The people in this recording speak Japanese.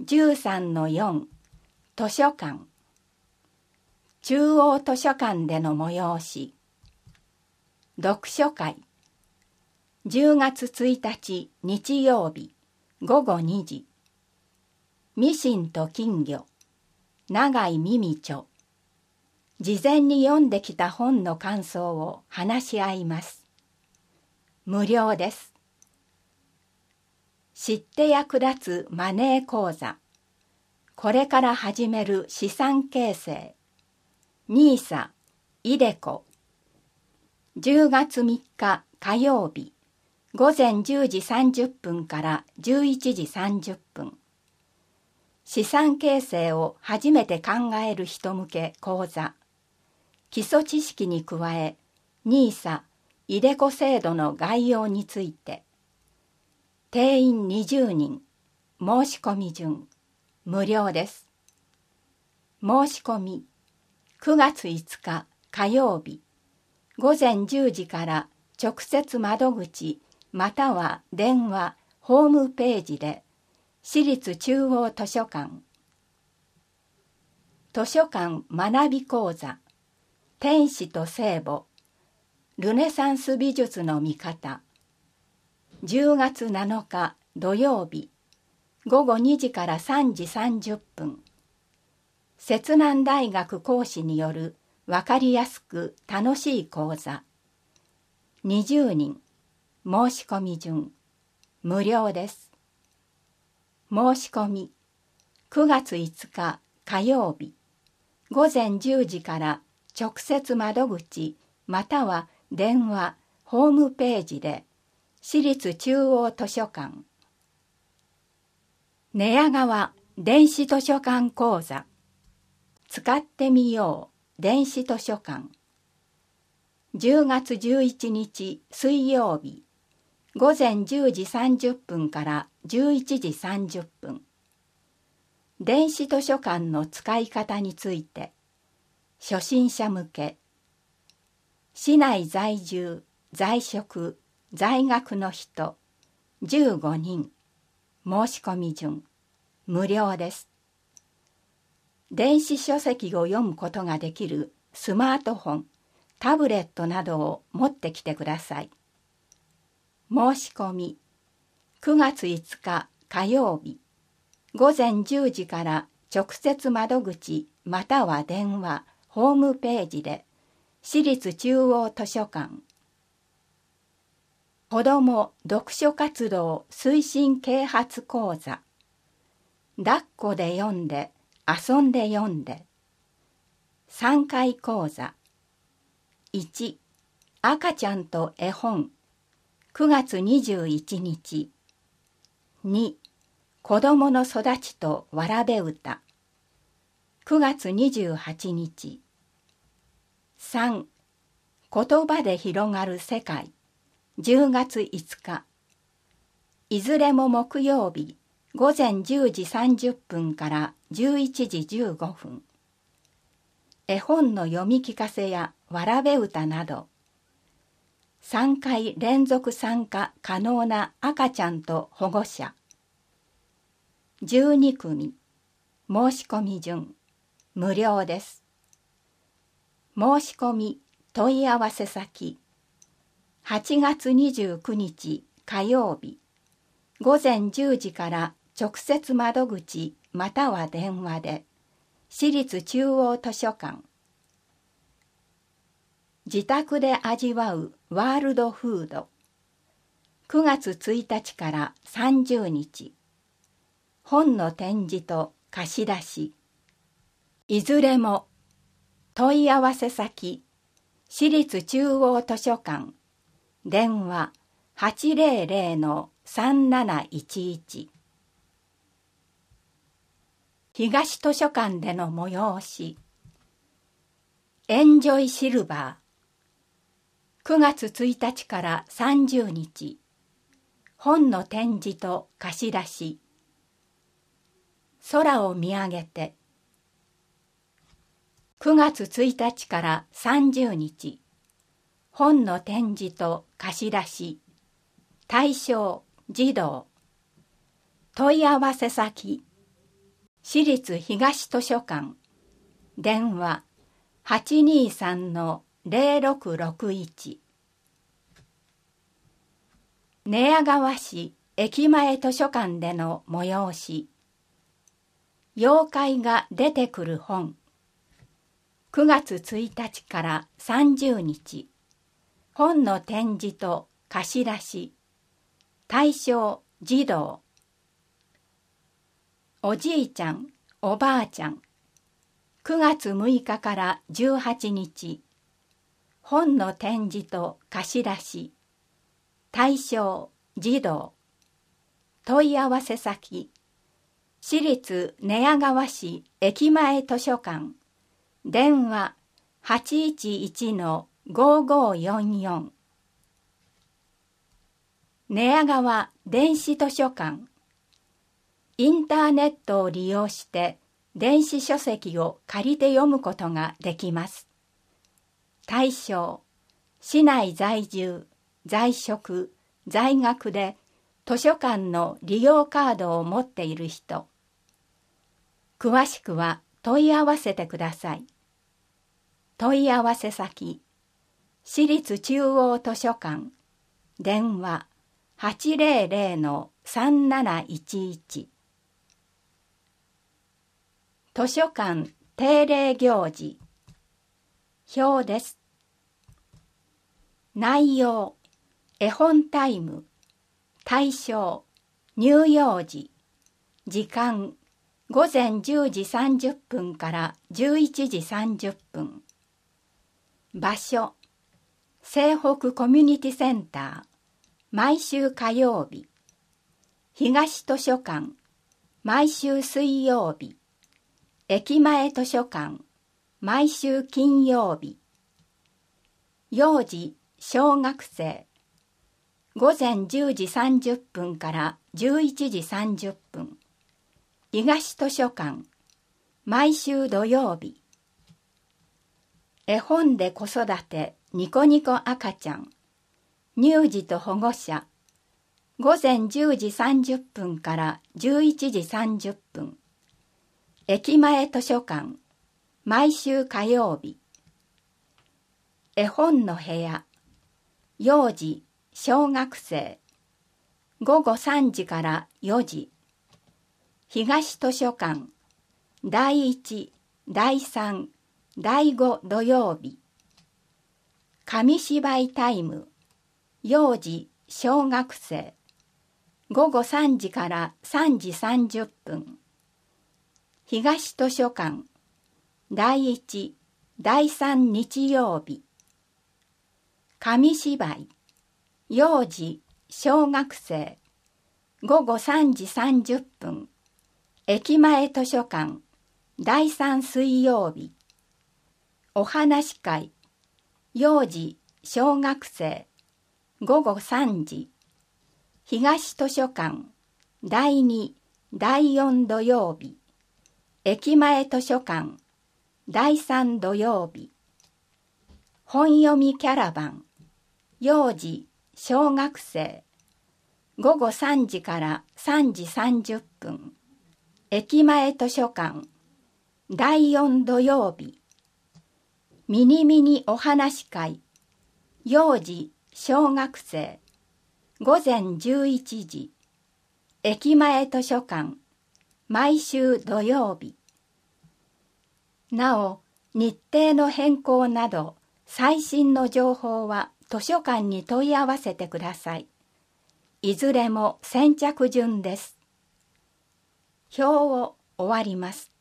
13-4 図書館中央図書館での催し読書会10月1日日曜日午後2時ミシンと金魚永井美美著事前に読んできた本の感想を話し合います。無料です。知って役立つマネー講座これから始める資産形成NISA、iDeCo 10月3日火曜日午前10時30分から11時30分資産形成を初めて考える人向け講座基礎知識に加えNISA、iDeCo制度の概要について定員20人申し込み順無料です。申し込み9月5日火曜日午前10時から直接窓口または電話ホームページで私立中央図書館学び講座天使と聖母ルネサンス美術の見方10月7日土曜日午後2時から3時30分摂南大学講師による分かりやすく楽しい講座20人申し込み順無料です。申し込み9月5日火曜日午前10時から直接窓口または電話ホームページで私立中央図書館寝屋川電子図書館講座使ってみよう電子図書館10月11日水曜日午前10時30分から11時30分電子図書館の使い方について初心者向け市内在住在職在学の人15人申し込み順無料です。電子書籍を読むことができるスマートフォン、タブレットなどを持ってきてください。申し込み9月5日火曜日午前10時から直接窓口または電話、ホームページで私立中央図書館子ども読書活動推進啓発講座抱っこで読んで遊んで読んで3回講座1赤ちゃんと絵本9月21日2子どもの育ちとわらべ歌9月28日3言葉で広がる世界10月5日いずれも木曜日午前10時30分から11時15分絵本の読み聞かせやわらべ歌など3回連続参加可能な赤ちゃんと保護者12組申し込み順無料です。申し込み問い合わせ先8月29日火曜日午前10時から直接窓口または電話で私立中央図書館自宅で味わうワールドフード9月1日から30日本の展示と貸し出しいずれも問い合わせ先私立中央図書館電話 800-3711 東図書館での催しエンジョイシルバー9月1日から30日本の展示と貸し出し空を見上げて9月1日から30日本の展示と貸し出し対象児童問い合わせ先市立東図書館、電話 823-0661。 寝屋川市駅前図書館での催し、妖怪が出てくる本、9月1日から30日、本の展示と貸し出し、対象児童。おじいちゃん、おばあちゃん、9月6日から18日、本の展示と貸し出し、対象児童。問い合わせ先、市立寝屋川市駅前図書館、電話 811-5544。 寝屋川電子図書館、インターネットを利用して電子書籍を借りて読むことができます。対象、市内在住、在職、在学で図書館の利用カードを持っている人。詳しくは問い合わせてください。問い合わせ先、市立中央図書館、電話 800-3711。 図書館定例行事、表です。内容、絵本タイム、対象、乳幼児、時間、午前10時30分から11時30分。場所、西北コミュニティセンター、毎週火曜日。東図書館、毎週水曜日。駅前図書館、毎週金曜日。幼児、小学生、午前10時30分から11時30分。東図書館、毎週土曜日。絵本で子育てニコニコ赤ちゃん、乳児と保護者、午前10時30分から11時30分。駅前図書館、毎週火曜日。絵本の部屋、幼児、小学生、午後3時から4時。東図書館、第1、第3、第5土曜日。紙芝居タイム、幼児、小学生、午後3時から3時30分。東図書館、第1、第3日曜日。紙芝居、幼児、小学生、午後3時30分。駅前図書館、第3水曜日。お話会、幼児、小学生、午後3時。東図書館、第2、第4土曜日。駅前図書館、第3土曜日。本読みキャラバン、幼児、小学生、午後3時から3時30分。駅前図書館、第4土曜日。ミニミニお話会、幼児、小学生、午前11時。駅前図書館、毎週土曜日。なお、日程の変更など、最新の情報は図書館に問い合わせてください。いずれも先着順です。表を終わります。